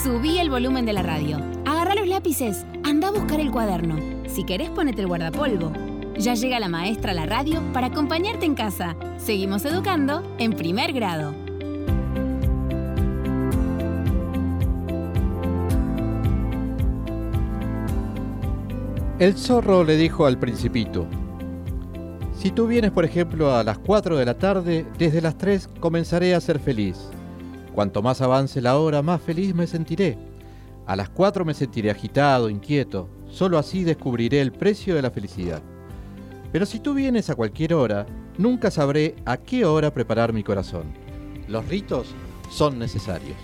Subí el volumen de la radio. Agarrá los lápices. Anda a buscar el cuaderno. Si querés, ponete el guardapolvo. Ya llega la maestra a la radio para acompañarte en casa. Seguimos educando en primer grado. El zorro le dijo al Principito: si tú vienes, por ejemplo, a las 4 de la tarde, desde las 3 comenzaré a ser feliz. Cuanto más avance la hora, más feliz me sentiré. A las 4 me sentiré agitado, inquieto. Solo así descubriré el precio de la felicidad. Pero si tú vienes a cualquier hora, nunca sabré a qué hora preparar mi corazón. Los ritos son necesarios.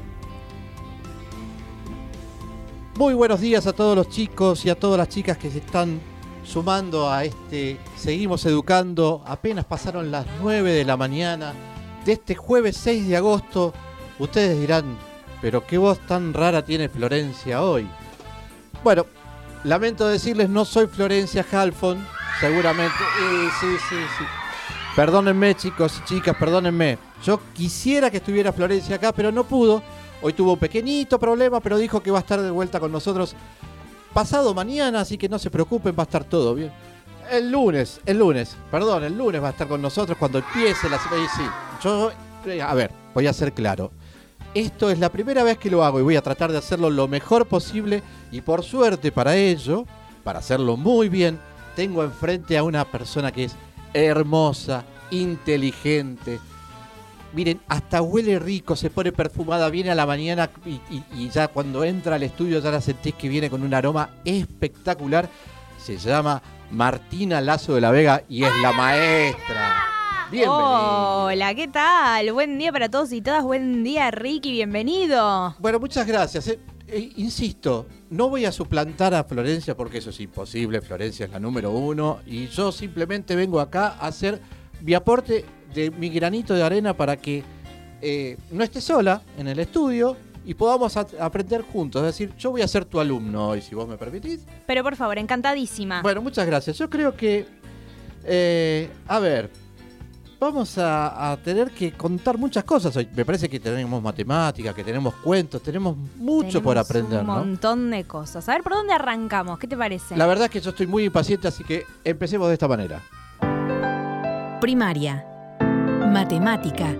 Muy buenos días a todos los chicos y a todas las chicas que se están sumando a este Seguimos Educando. Apenas pasaron las 9 de la mañana de este jueves 6 de agosto. Ustedes dirán, pero qué voz tan rara tiene Florencia hoy. Bueno, lamento decirles, no soy Florencia Halfon, seguramente. Sí. Perdónenme, chicos y chicas, perdónenme. Yo quisiera que estuviera Florencia acá, pero no pudo. Hoy tuvo un pequeñito problema, pero dijo que va a estar de vuelta con nosotros pasado mañana, así que no se preocupen, va a estar todo bien. El lunes va a estar con nosotros cuando empiece la semana. Sí, yo, a ver, voy a ser claro. Esto es la primera vez que lo hago y voy a tratar de hacerlo lo mejor posible. Y por suerte para ello, para hacerlo muy bien, tengo enfrente a una persona que es hermosa, inteligente. Miren, hasta huele rico, se pone perfumada, viene a la mañana y ya cuando entra al estudio ya la sentís que viene con un aroma espectacular. Se llama Martina Lazo de la Vega y es la maestra. Bienvenida. Hola, ¿qué tal? Buen día para todos y todas. Buen día, Ricky, bienvenido. Bueno, muchas gracias. Insisto, no voy a suplantar a Florencia porque eso es imposible. Florencia es la número 1 y yo simplemente vengo acá a hacer mi aporte de mi granito de arena para que no esté sola en el estudio y podamos aprender juntos. Es decir, yo voy a ser tu alumno hoy, si vos me permitís. Pero por favor, encantadísima. Bueno, muchas gracias. Yo creo que, a ver, vamos a tener que contar muchas cosas hoy. Me parece que tenemos matemáticas, que tenemos cuentos, tenemos mucho por aprender, ¿no? Un montón de cosas. A ver, ¿por dónde arrancamos? ¿Qué te parece? La verdad es que yo estoy muy impaciente, así que empecemos de esta manera. Primaria. Matemática.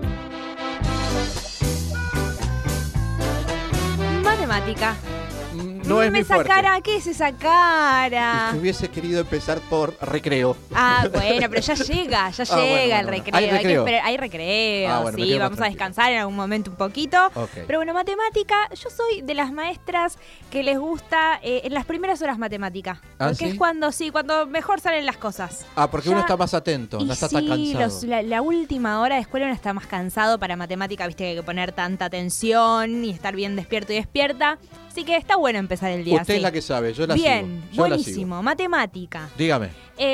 Matemática. No es mi fuerte. Cara, ¿qué es esa cara? Si hubiese querido empezar por recreo. Ah, bueno, pero ya llega el recreo. ¿Hay recreo? Hay recreo, bueno, sí, vamos a descansar en algún momento un poquito. Okay. Pero bueno, matemática, yo soy de las maestras que les gusta en las primeras horas matemática. Porque ¿sí? Es cuando mejor salen las cosas. Ah, porque uno está más atento, no está tan cansado. La última hora de escuela uno está más cansado para matemática, viste que hay que poner tanta atención y estar bien despierto y despierta. Así que está bueno empezar el día. Usted es la que sabe, yo la sigo. Bien, buenísimo, matemática. Dígame.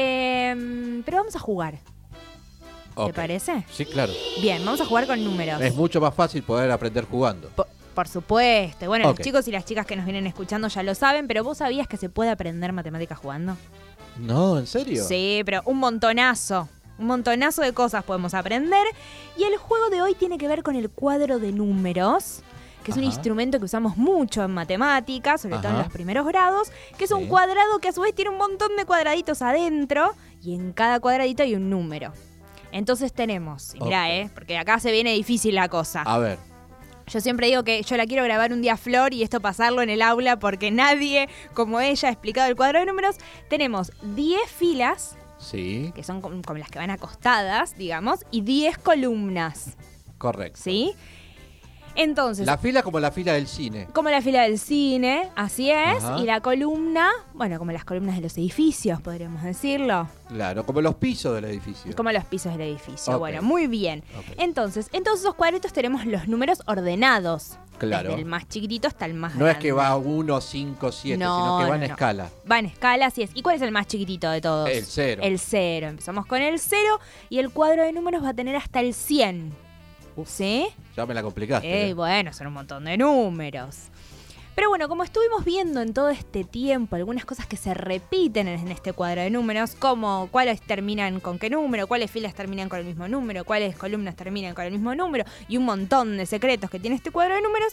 Pero vamos a jugar. Okay. ¿Te parece? Sí, claro. Bien, vamos a jugar con números. Es mucho más fácil poder aprender jugando. Por supuesto. Bueno, Okay. Los chicos y las chicas que nos vienen escuchando ya lo saben, pero ¿vos sabías que se puede aprender matemáticas jugando? No, ¿en serio? Sí, pero un montonazo. Un montonazo de cosas podemos aprender. Y el juego de hoy tiene que ver con el cuadro de números, que es un instrumento que usamos mucho en matemáticas, sobre todo en los primeros grados, que es un cuadrado que a su vez tiene un montón de cuadraditos adentro y en cada cuadradito hay un número. Entonces tenemos, y mirá, porque acá se viene difícil la cosa. A ver. Yo siempre digo que yo la quiero grabar un día a Flor y esto pasarlo en el aula porque nadie como ella ha explicado el cuadro de números. Tenemos 10 filas, sí, que son como las que van acostadas, digamos, y 10 columnas. Correcto. ¿Sí? Entonces, la fila como la fila del cine. Como la fila del cine, así es. Ajá. Y la columna, bueno, como las columnas de los edificios, podríamos decirlo. Claro, como los pisos del edificio. Como los pisos del edificio. Okay. Bueno, muy bien. Okay. Entonces, en todos esos cuadritos tenemos los números ordenados. Claro. Desde el más chiquitito hasta el más grande. grande. No es que va 1, 5, 7, sino que va en escala. Va en escala, así es. ¿Y cuál es el más chiquitito de todos? El 0. El 0. Empezamos con el 0 y el cuadro de números va a tener hasta el 100. Uf, ¿sí? Ya me la complicaste. Bueno, son un montón de números. Pero bueno, como estuvimos viendo en todo este tiempo, algunas cosas que se repiten en este cuadro de números, como cuáles terminan con qué número, cuáles filas terminan con el mismo número, cuáles columnas terminan con el mismo número, y un montón de secretos que tiene este cuadro de números,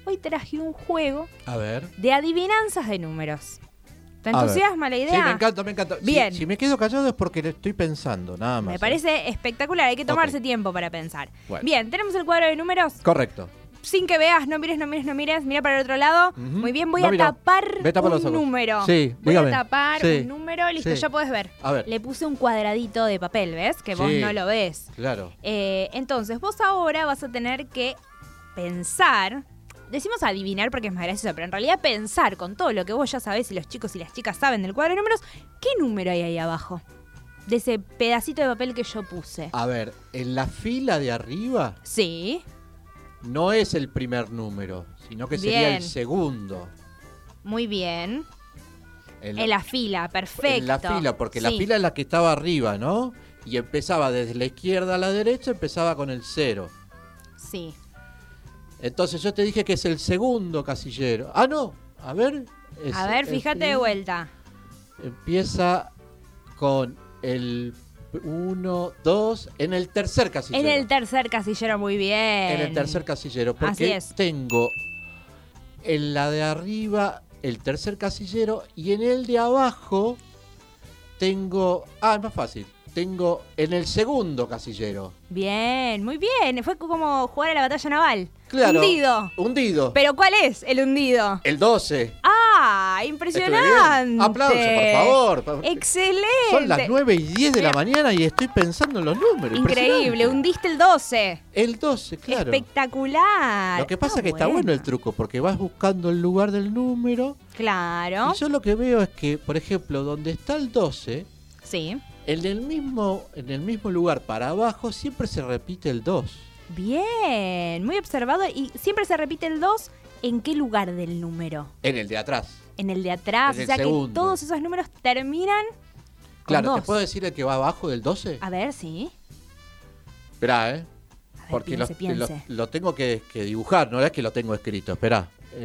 hoy traje un juego A ver. de adivinanzas de números. ¿Te A ver. entusiasma la idea? Sí, me encanta, me encanta. Bien. Si me quedo callado es porque le estoy pensando, nada más. Me parece espectacular, hay que tomarse tiempo para pensar. Bueno. Bien, tenemos el cuadro de números. Correcto. Sin que veas, no mires, mira para el otro lado. Ujú. Muy bien, voy No a miro. tapar Ve, tapa los un ojos. número. Sí, voy dígame. a tapar Sí. un número, listo, Sí. ya podés ver. A ver. Le puse un cuadradito de papel, ¿ves? Que vos Sí. no lo ves. Claro. Entonces, vos ahora vas a tener que pensar. Decimos adivinar porque es más gracioso, pero en realidad pensar con todo lo que vos ya sabés y los chicos y las chicas saben del cuadro de números, ¿qué número hay ahí abajo? De ese pedacito de papel que yo puse. A ver, en la fila de arriba Sí, no es el primer número, sino que sería Bien. el segundo. muy bien. En En la fila, perfecto. En la fila, porque la Sí. fila es la que estaba arriba, ¿no? Y empezaba desde la izquierda a la derecha, empezaba con el 0. Sí. Entonces yo te dije que es el segundo casillero. Ah, no. A ver. A ver, fíjate de vuelta. Empieza con el 1, 2, en el tercer casillero. En el tercer casillero, muy bien. En el tercer casillero. Así Porque es. tengo en la de arriba el tercer casillero y en el de abajo tengo... Ah, es más fácil. Tengo en el segundo casillero. Bien, muy bien. Fue como jugar a la batalla naval. Claro. Hundido. Hundido. ¿Pero cuál es el hundido? El 12. ¡Ah! Estuve ¡Impresionante! bien. Aplauso, por favor. ¡Excelente! Son las 9:10 de la mañana y estoy pensando en los números. Increíble, Impresionante. hundiste el 12. El 12, claro. Espectacular. Lo que pasa es que está bueno el truco, porque vas buscando el lugar del número. Claro. Y yo lo que veo es que, por ejemplo, donde está el 12, Sí. en el mismo lugar para abajo siempre se repite el 2. Bien, muy observado. ¿Y siempre se repite el 2 en qué lugar del número? En el de atrás. En el de atrás. En el O sea segundo. que todos esos números terminan con Claro, ¿te 2. puedo decir el que va abajo del 12? A ver, sí. Esperá, A ver, porque piense. lo tengo que dibujar, no es que lo tengo escrito. Esperá.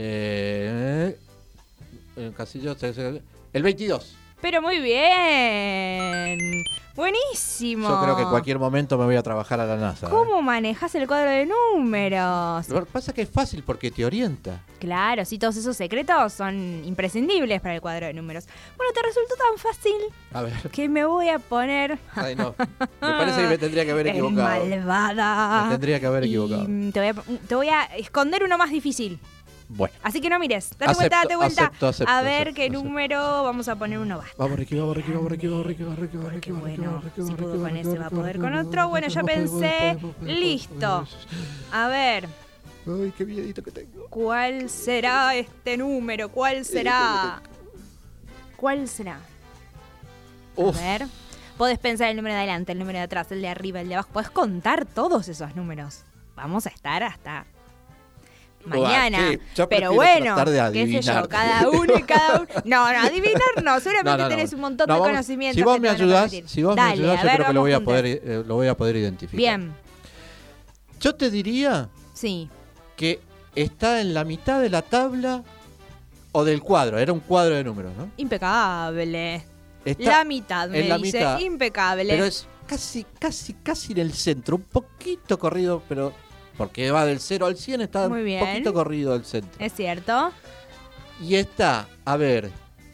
El casillo, el 22. Pero muy bien. Buenísimo. Yo creo que en cualquier momento me voy a trabajar a la NASA. ¿Cómo manejas el cuadro de números? Lo que pasa es que es fácil porque te orienta. Claro, sí, todos esos secretos son imprescindibles para el cuadro de números. Bueno, te resultó tan fácil A ver. que me voy a poner Ay, no. Me parece que me tendría que haber equivocado. malvada. Me tendría que haber equivocado. Y te voy a esconder uno más difícil. Bueno. Así que no mires. Date vuelta, date vuelta. acepto, a ver acepto, qué acepto. número vamos a poner uno más. Vamos, Ricky, vamos, Ricky, vamos, Ricky, vamos, Ricky, vamos, Ricky, vamos, Ricky, vamos, Ricky, Bueno, vamos, Ricky, si vamos, pudo Ricky, con vamos, ese, va a Ricky, poder vamos, con Ricky, otro. vamos, Bueno, ya Ricky, vamos, pensé. vamos, vamos, Listo. vamos. A ver, Ay, qué miedito que tengo. ¿cuál será este número? ¿Cuál será? ¿Cuál será? Uf. A ver. Podés pensar el número de adelante, el número de atrás, el de arriba, el de abajo. Podés contar todos esos números. Vamos a estar hasta mañana. Sí, yo pero prefiero bueno, tratar de qué sé yo, adivinar. cada uno y cada uno. No, adivinar no, seguramente No. tenés un montón No, de vamos, conocimientos. Si vos que me te van a ayudás, permitir. si vos Dale, me ayudás, a yo ver, creo que lo vamos voy a juntos. poder identificar. Bien, Yo te diría sí. que está en la mitad de la tabla o del cuadro. Era un cuadro de números, ¿no? Impecable. Está La mitad, me en la dice. mitad, Impecable. pero es casi en el centro. Un poquito corrido, pero porque va del 0 al 100, está Muy un bien. poquito corrido al centro. Es cierto. Y está, a ver,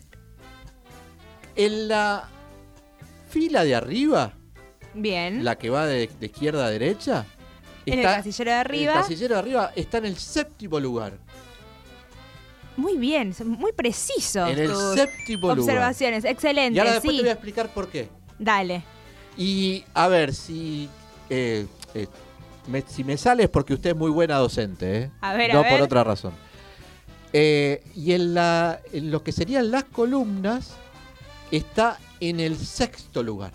en la fila de arriba, Bien. la que va de izquierda a derecha, En el casillero de arriba. El casillero de arriba está en el séptimo lugar. Muy bien, son muy precisos En el tus séptimo lugar. observaciones. Excelente, Y ahora después sí. te voy a explicar por qué. Dale. Y a ver, si si me sale es porque usted es muy buena docente, ¿eh? A ver, no a ver. por otra razón. Y en lo que serían las columnas, está en el sexto lugar.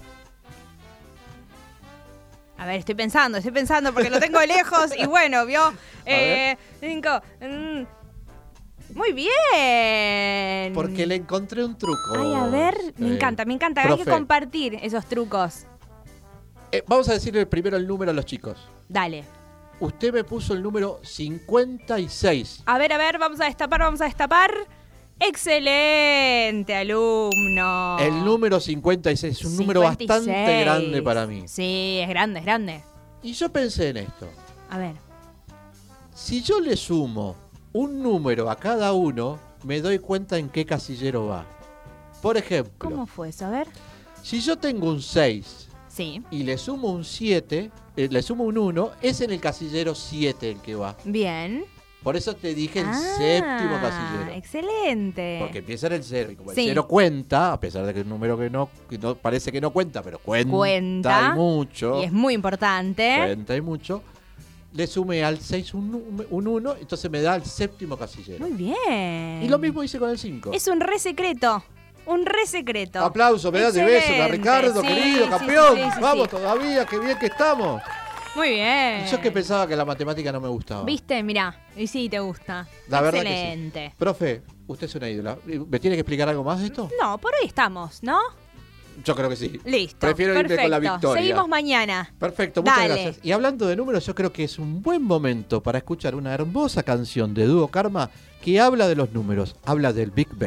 A ver, estoy pensando porque lo tengo lejos y bueno, vio. ver. 5. Muy bien. Porque le encontré un truco. Ay, a ver, me encanta. Hay que profe. compartir esos trucos. Vamos a decirle primero el número a los chicos. Dale. Usted me puso el número 56. A ver, vamos a destapar. Excelente, alumno. El número 56 es un número bastante 56. grande para mí. Sí, es grande. Y yo pensé en esto. A ver. Si yo le sumo un número a cada uno, me doy cuenta en qué casillero va. Por ejemplo, ¿Cómo fue eso? A ver. si yo tengo un 6 Sí. y le sumo un 7, le sumo un 1, es en el casillero 7 el que va. Bien. Por eso te dije el séptimo casillero. Excelente. Porque empieza en el 0 y como Sí. el 0 cuenta, a pesar de que es un número que no parece que no cuenta, pero cuenta y mucho. Y es muy importante. Cuenta y mucho. Le sumé al 6 un 1, entonces me da el séptimo casillero. Muy bien. Y lo mismo hice con el 5. Es un re secreto. Un re secreto. Aplauso, me das de beso, Excelente. Ricardo, Sí, querido, sí, campeón. sí, sí, Vamos sí. todavía, qué bien que estamos. Muy bien. Y yo que pensaba que la matemática no me gustaba. ¿Viste? Mirá. Y sí, te gusta. La verdad que sí. Excelente. Profe, usted es una ídola. ¿Me tiene que explicar algo más de esto? No, por hoy estamos, ¿no? Yo creo que sí. Listo. Prefiero irme con la Perfecto. victoria. Seguimos mañana. Perfecto, muchas Dale. gracias. Y hablando de números, yo creo que es un buen momento para escuchar una hermosa canción de Dúo Karma que habla de los números, habla del Big Bang.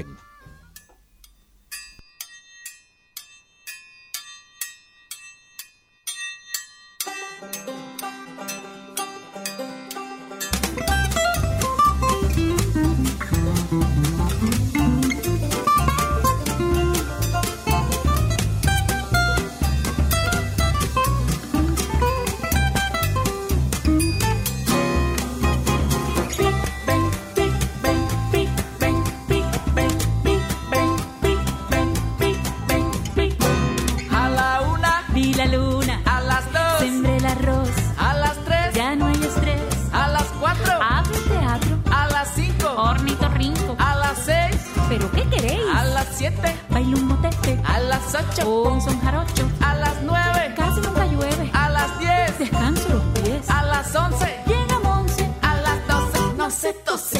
A la 1, Vi la luna, a las 2, sembré el arroz, a las 3, ya no hay estrés. a las 4, Hago teatro, a las 5, ornitorrinco. a las 6, ¿Pero qué queréis? a las 7, Bailo un motete, a las 8, un son jarocho. a las 9, Casi nunca llueve, a las 10, descanso los pies. a las 11, Llega Monse, a las 12, no se tose.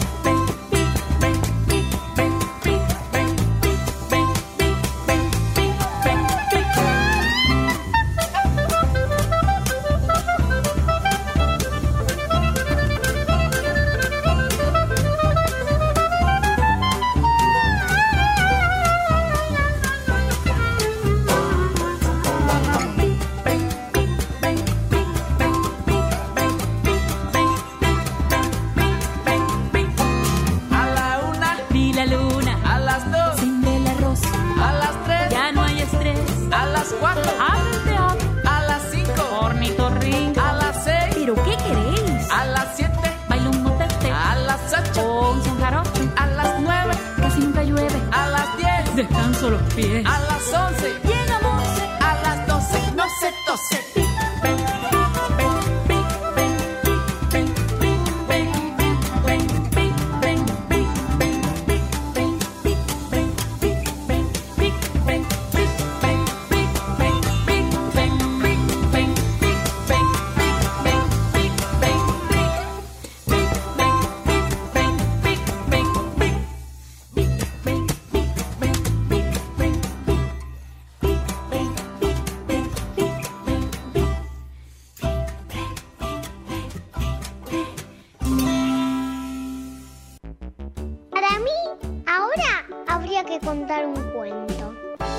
A la 1, vi la luna, a las 2, sembré el arroz, a las 3, ya no hay estrés. a las 4, Hago teatro, a las 5, ornitorrinco. a las 6, ¿Pero qué queréis? a las 7, Bailo un motete, a las 8, un son jarocho. a las 9, Casi nunca llueve, a las 10, descanso los pies. a las 11, Llega Monse, a las 12, no se tose. Para mí, ahora habría que contar un cuento.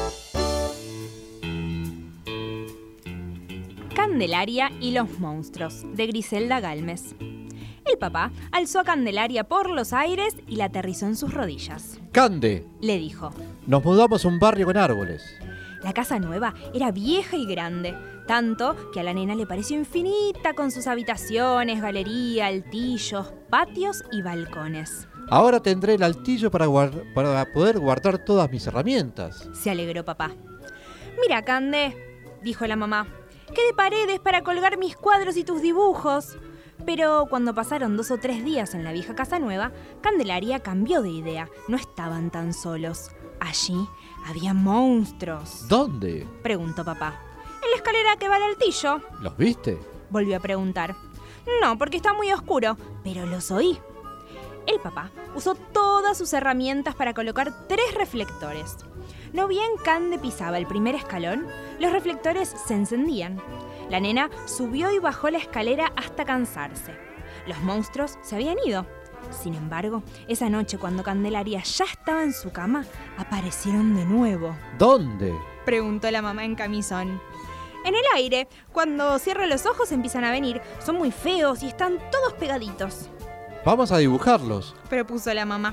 Candelaria y los monstruos, de Griselda Galmes. El papá alzó a Candelaria por los aires y la aterrizó en sus rodillas. Cande, Le dijo, nos mudamos a un barrio con árboles. la casa nueva era vieja y grande, tanto que a la nena le pareció infinita con sus habitaciones, galería, altillos, patios y balcones. Ahora tendré el altillo para poder guardar todas mis herramientas. Se alegró papá. Mira, Cande, dijo la mamá, qué de paredes para colgar mis cuadros y tus dibujos. Pero cuando pasaron 2 o 3 días en la vieja casa nueva, Candelaria cambió de idea. No estaban tan solos. Allí había monstruos. ¿Dónde? Preguntó papá. En la escalera que va al altillo, ¿Los viste? volvió a preguntar. No, porque está muy oscuro, pero los oí. El papá usó todas sus herramientas para colocar 3 reflectores. No bien Cande pisaba el primer escalón, los reflectores se encendían. La nena subió y bajó la escalera hasta cansarse. Los monstruos se habían ido. Sin embargo, esa noche cuando Candelaria ya estaba en su cama, aparecieron de nuevo. ¿Dónde? Preguntó la mamá en camisón. En el aire, cuando cierro los ojos empiezan a venir. Son muy feos y están todos pegaditos. Vamos a dibujarlos. propuso la mamá.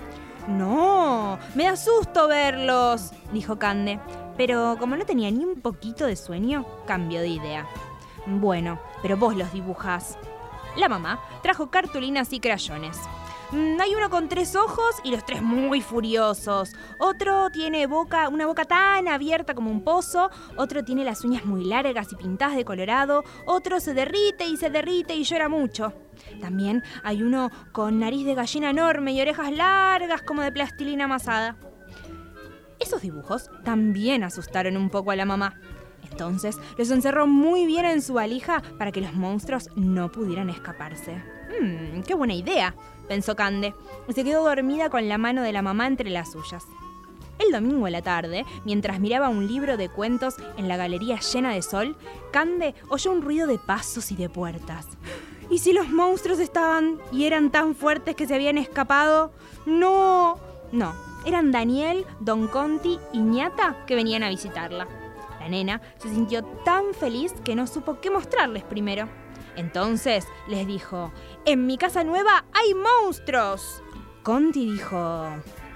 No, me da susto verlos, dijo Cande. Pero como no tenía ni un poquito de sueño, cambió de idea. Bueno, pero vos los dibujás. La mamá trajo cartulinas y crayones. Hay uno con 3 ojos y los 3 muy furiosos. Otro tiene una boca tan abierta como un pozo. Otro tiene las uñas muy largas y pintadas de colorado. Otro se derrite y llora mucho. También hay uno con nariz de gallina enorme y orejas largas como de plastilina amasada. Esos dibujos también asustaron un poco a la mamá. Entonces los encerró muy bien en su valija para que los monstruos no pudieran escaparse. ¡Qué buena idea!, pensó Cande, y se quedó dormida con la mano de la mamá entre las suyas. El domingo a la tarde, mientras miraba un libro de cuentos en la galería llena de sol, Cande oyó un ruido de pasos y de puertas. ¿Y si los monstruos estaban y eran tan fuertes que se habían escapado? ¡No! No, eran Daniel, Don Conti y Ñata que venían a visitarla. La nena se sintió tan feliz que no supo qué mostrarles primero. Entonces les dijo: «En mi casa nueva hay monstruos». Conti dijo: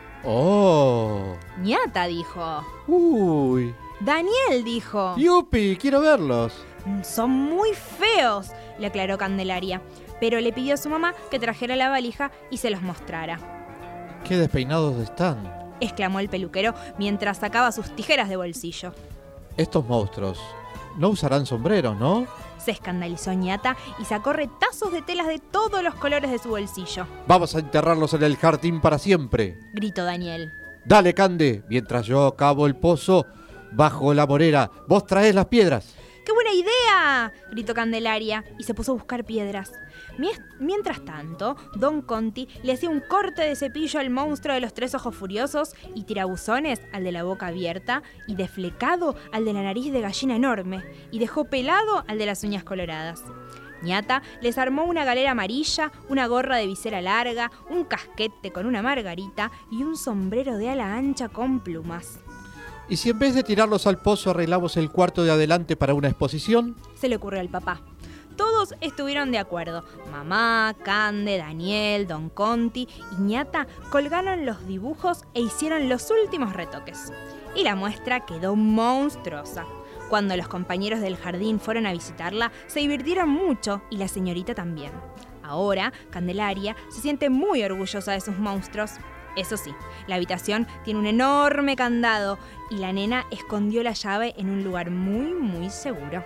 ¡Oh! Ñata dijo: ¡Uy! Daniel dijo: ¡Yupi! ¡Quiero verlos! «Son muy feos», le aclaró Candelaria, pero le pidió a su mamá que trajera la valija y se los mostrara. ¡Qué despeinados están! Exclamó el peluquero mientras sacaba sus tijeras de bolsillo. Estos monstruos no usarán sombreros, ¿no? Se escandalizó Ñata y sacó retazos de telas de todos los colores de su bolsillo. Vamos a enterrarlos en el jardín para siempre, Gritó Daniel. Dale, Cande, mientras yo cavo el pozo bajo la morera, vos traés las piedras. ¡Qué buena idea!, gritó Candelaria y se puso a buscar piedras. Mientras tanto, Don Conti le hacía un corte de cepillo al monstruo de los 3 ojos furiosos y tirabuzones al de la boca abierta y deflecado al de la nariz de gallina enorme y dejó pelado al de las uñas coloradas. Ñata les armó una galera amarilla, una gorra de visera larga, un casquete con una margarita y un sombrero de ala ancha con plumas. ¿Y si en vez de tirarlos al pozo arreglamos el cuarto de adelante para una exposición? Se le ocurrió al papá. Todos estuvieron de acuerdo. Mamá, Cande, Daniel, Don Conti y Ñata colgaron los dibujos e hicieron los últimos retoques. Y la muestra quedó monstruosa. Cuando los compañeros del jardín fueron a visitarla, se divirtieron mucho y la señorita también. Ahora, Candelaria se siente muy orgullosa de sus monstruos. Eso sí, la habitación tiene un enorme candado y la nena escondió la llave en un lugar muy, muy seguro.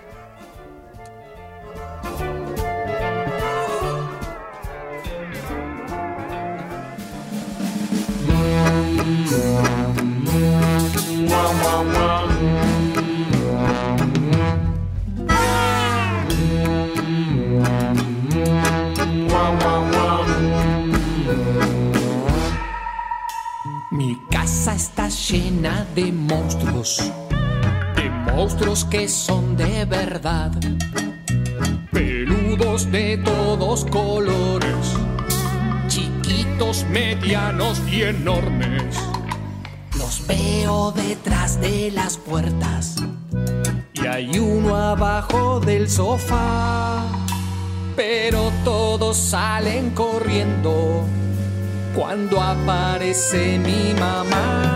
Mi casa está llena de monstruos que son de verdad, peludos de todos colores, chiquitos, medianos y enormes. Los veo detrás de las puertas y hay uno abajo del sofá, pero todos salen corriendo cuando aparece mi mamá.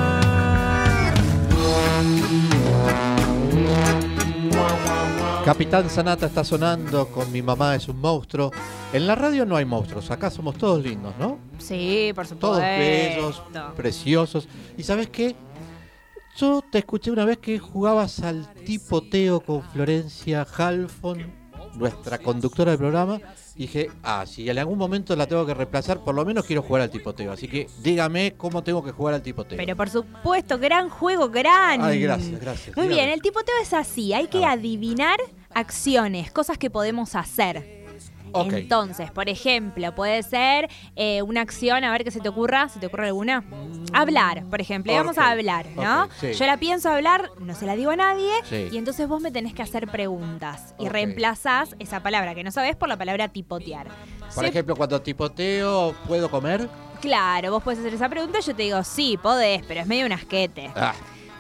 Capitán Sanata está sonando con Mi mamá es un monstruo. En la radio no hay monstruos, acá somos todos lindos, ¿no? Sí, por supuesto. Todos bellos, preciosos. ¿Y sabes qué? Yo te escuché una vez que jugabas al tipoteo con Florencia Halfon, nuestra conductora del programa. Y dije, si en algún momento la tengo que reemplazar, por lo menos quiero jugar al tipoteo. Así que dígame cómo tengo que jugar al tipoteo. Pero por supuesto, gran juego, gran. Ay, gracias. Muy Dígame. bien, el tipoteo es así, hay que adivinar acciones, cosas que podemos hacer. Ok. Entonces, por ejemplo, puede ser una acción, a ver qué se te ocurra. ¿Se te ocurre alguna? Hablar, por ejemplo. Y vamos a hablar, ¿no? Ok, sí. Yo la pienso hablar, no se la digo a nadie. Sí. Y entonces vos me tenés que hacer preguntas. Y Ok. reemplazás esa palabra que no sabés por la palabra tipotear. Por ejemplo, cuando tipoteo, ¿puedo comer? Claro, vos podés hacer esa pregunta y yo te digo, sí, podés, pero es medio un asquete.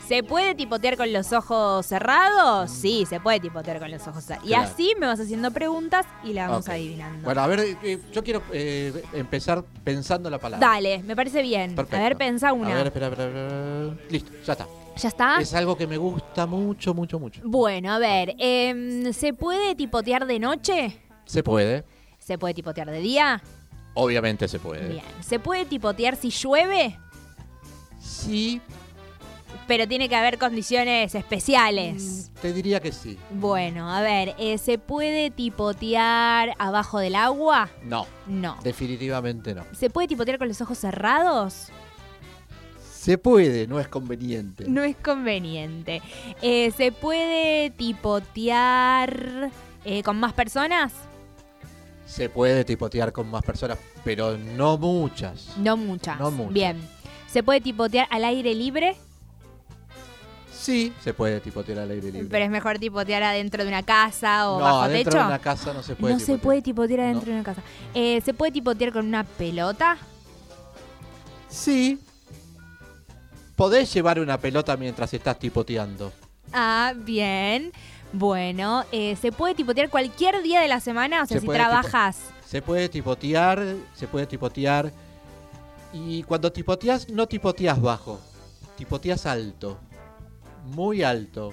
¿Se puede tipotear con los ojos cerrados? Sí, se puede tipotear con los ojos cerrados. Claro. Y así me vas haciendo preguntas y la vamos Ok. adivinando. Bueno, a ver, yo quiero empezar pensando la palabra. Dale, me parece bien. Perfecto. A ver, pensá una. A ver, espera. Listo, ya está. ¿Ya está? Es algo que me gusta mucho. Bueno, a ver, ¿se puede tipotear de noche? Se puede. ¿Se puede tipotear de día? Obviamente se puede. Bien. ¿Se puede tipotear si llueve? Sí, Pero tiene que haber condiciones especiales. te diría que sí. Bueno, a ver, ¿se puede tipotear abajo del agua? No, No. definitivamente no. ¿Se puede tipotear con los ojos cerrados? Se puede, no es conveniente. No es conveniente. ¿Se puede tipotear con más personas? Se puede tipotear con más personas, pero no muchas. No muchas. No muchas. Bien. ¿Se puede tipotear al aire libre? Sí, se puede tipotear al aire libre. Pero es mejor tipotear adentro de una casa o no, bajo adentro techo. de una casa no se puede No tipotear. se puede tipotear adentro No. de una casa. ¿Se puede tipotear con una pelota? Sí. Podés llevar una pelota mientras estás tipoteando. Ah, bien. Bueno, ¿se puede tipotear cualquier día de la semana? O sea, Se si puede trabajas. Se puede tipotear. Y cuando tipoteas, no tipoteas bajo. Tipoteas alto. Muy alto.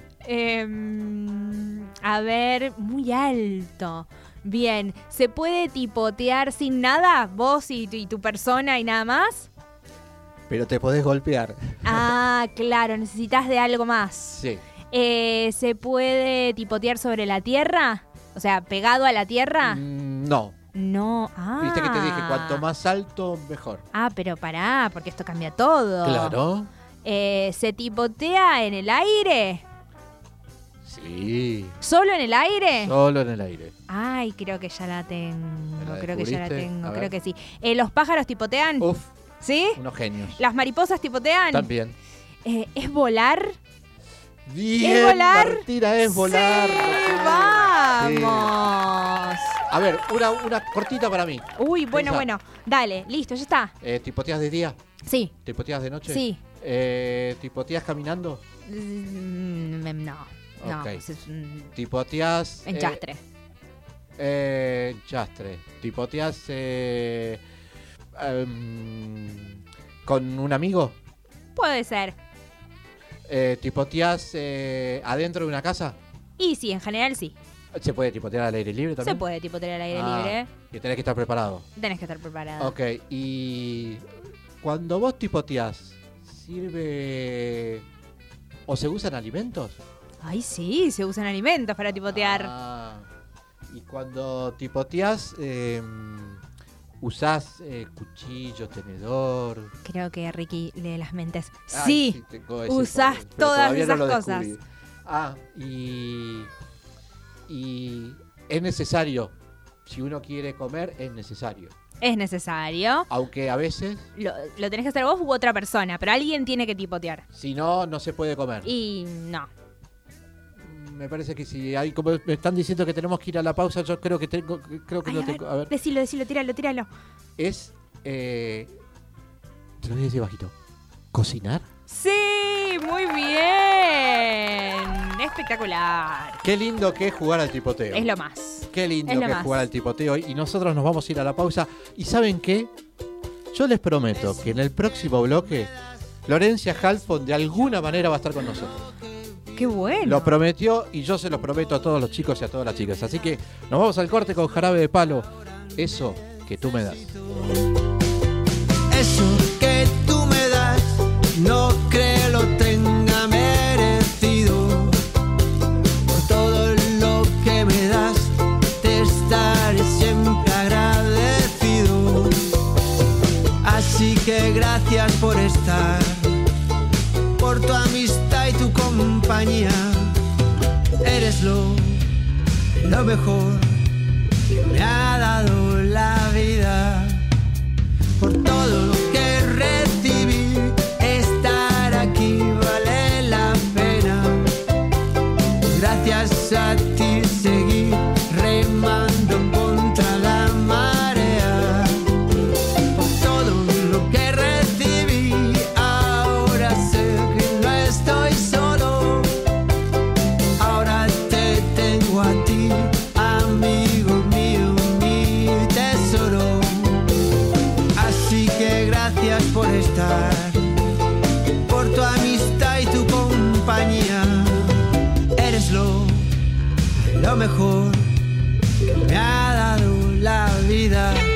A ver, muy alto. Bien, ¿se puede tipotear sin nada? ¿Vos y tu persona y nada más? Pero te podés golpear. Ah, claro, necesitas de algo más. Sí. ¿Se puede tipotear sobre la tierra? O sea, pegado a la tierra. No. No, Viste que te dije, cuanto más alto, mejor. Ah, pero pará, porque esto cambia todo. Claro. ¿Se tipotea en el aire? Sí. ¿Solo en el aire? Solo en el aire. Ay, creo que ya la tengo. ¿La Creo que ya la descubriste? tengo, A creo ver. que sí. ¿Los pájaros tipotean? Uf, ¿Sí? unos genios. ¿Las mariposas tipotean? También. ¿Es volar? Bien, ¿Es volar? Martina, es volar. ¡Sí! Sí. ¡Vamos! A ver, una cortita para mí. Uy, bueno, Pensá. bueno. Dale, listo, ya está. ¿Tipoteas de día? Sí. ¿Tipoteas de noche? Sí. ¿Tipoteas caminando? No. No, Ok. es ¿Tipoteas? en chastre. Chastre. ¿Tipoteas con un amigo? Puede ser. ¿Tipoteas adentro de una casa? Y sí, en general sí. ¿Se puede tipotear al aire libre también? Se puede tipotear al aire Ah, libre. Y tenés que estar preparado. Tenés que estar preparado. Ok, y cuando vos tipoteás, ¿sirve o se usan alimentos? Ay, sí, se usan alimentos para tipotear. Ah, y cuando tipoteás, ¿usás cuchillo, tenedor? Creo que Ricky lee las mentes. Ay, Sí, tengo ese usás poder, pero todas todavía no esas lo cosas. descubrí. Ah, y es necesario. Si uno quiere comer, es necesario. es necesario. Aunque a veces, Lo tenés que hacer vos u otra persona, pero alguien tiene que tipotear. si no, no se puede comer. Y no. Me parece que si hay, como me están diciendo que tenemos que ir a la pausa, yo creo que creo que Ay, lo a ver, tengo. A ver, decilo, tíralo. es te lo voy a decir bajito. ¿Cocinar? Sí, muy bien. Espectacular. Qué lindo que es jugar al tipoteo. Es lo más. Qué lindo es lo que es más. jugar al tipoteo. Y nosotros nos vamos a ir a la pausa. ¿Y saben qué? Yo les prometo que en el próximo bloque, Florencia Halfon de alguna manera va a estar con nosotros. Qué bueno. Lo prometió y yo se lo prometo a todos los chicos y a todas las chicas. Así que nos vamos al corte con Jarabe de Palo. Eso que tú me das. Eso que tú me das, no creo lo tenga merecido. Por todo lo que me das, te estaré siempre agradecido. Así que gracias por estar, por tu amistad y tu compañía. Eres lo mejor que me ha dado la vida. Por todo lo que recibí, estar aquí vale la pena. Gracias a ti seguí remando contra la marea. Por todo lo que recibí, ahora sé que no estoy solo. gracias por estar, por tu amistad y tu compañía. Eres lo mejor que me ha dado la vida.